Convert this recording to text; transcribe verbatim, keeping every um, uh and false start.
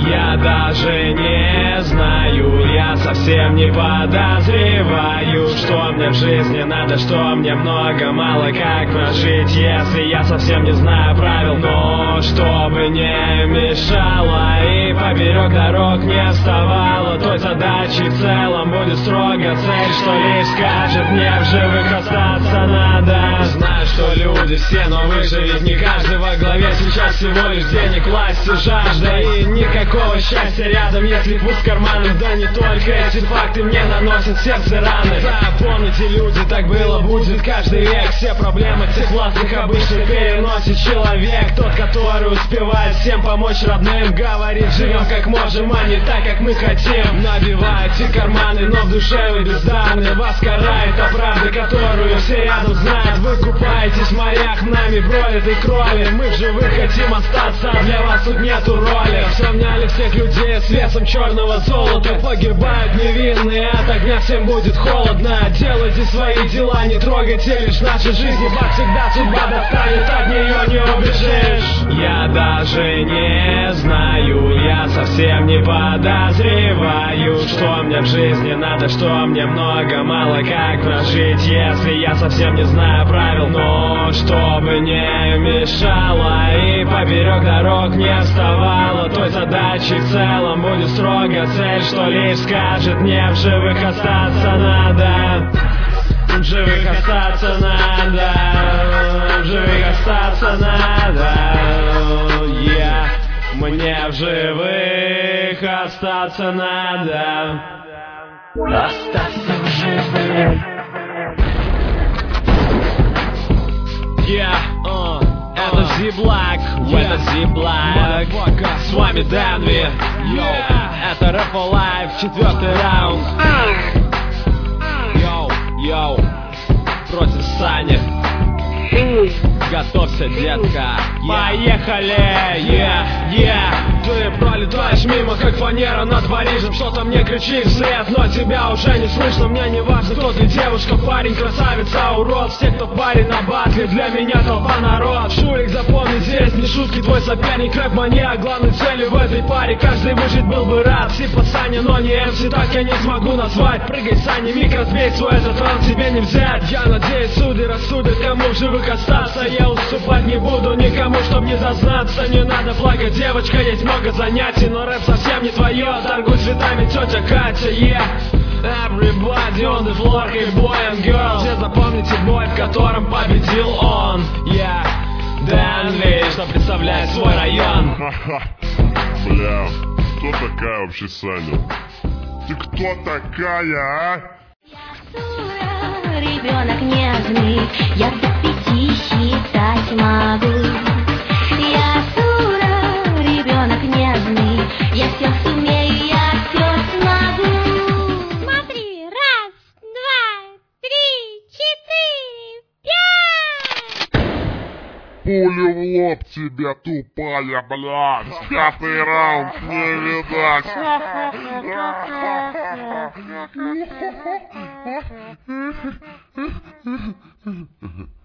Я даже не знаю, я совсем не подозреваю, что мне в жизни надо, что мне много, мало как прожить, если я совсем не знаю правил. Но чтобы не мешало и поперек дорог не вставало, той задачей в целом будет строго цель, что лишь скажет мне в живых остаться надо. Знаю, что люди все, но выживет не каждый. Во главе сейчас всего лишь денег, власть и жажда, и никакого счастья рядом, если пуст карманов. Да не только эти факты мне наносят в сердце раны. Запомните, люди, так было, будет каждый век. Все проблемы всех властных обычно переносит человек, тот, который успевает всем помочь родным. Говорит, живем как можем, а не так, как мы хотим. Набивайте карманы, но в душе вы бездарны. Вас карает та правда, которую все рядом знают. Вы купаетесь в морях нами пролитой крови. Мы в живых хотим остаться, а для вас тут нету роли. Сравняли всех людей с весом черного золота. Погибают невинные, от огня всем будет холодно. Делайте свои дела, не трогайте лишь наши жизни. Вас всегда судьба достанет, от нее не убежишь. Я даже не знаю, я совсем не подозреваю, что мне в жизни надо, что мне много, мало как прожить, если я совсем не знаю правил. Но чтобы не мешало и поперек дорог не вставало, той задачей в целом будет строго цель, что лишь скажет мне в живых остаться надо. В живых остаться надо, в живых остаться надо, yeah. Мне в живых остаться надо. Остаться в живых. Yeah, uh, это Z-Black, это Z-Black. С вами Дэнви, yeah. Это Rap for Life, четвертый раунд. Йоу, йоу, против Сани. Готовься, детка, yeah. Поехали, yeah, yeah. Ты пролетаешь мимо, как фанера над Парижем. Что-то мне кричит вслед, но тебя уже не слышно. Мне не важно, кто ты, девушка, парень, красавица, урод. Все, кто парень на батле, для меня толпа народ. Шурик, запомни, здесь не шутки, твой соперник рэп-маньяк. Главной целью в этой паре каждый выжить был бы рад. Типа Саня, но не эм си, так я не смогу назвать. Прыгай, Саня, микро, сбей свой, этот раунд тебе не взять. Я надеюсь, суды рассудят, кому в живых остаться. Я уступать не буду никому, чтоб не зазнаться. Не надо плакать, девочка, есть много занятий, но рэп совсем не твое. Торгуй цветами, тетя Катя, yeah. Everybody on the floor, hey boy and girl. Все запомните бой, в котором победил он, yeah. Дэнви, что представляет свой район. Бля, кто такая вообще Саня? Ты кто такая, а? Ребенок нежный, я до пяти считать могу. Я сура, ребенок нежный, я все сумею, я все смогу. Смотри, раз, два, три, четыре, пять. Пулю в лоб тебе, тупая, блядь. Пятый раунд не видать.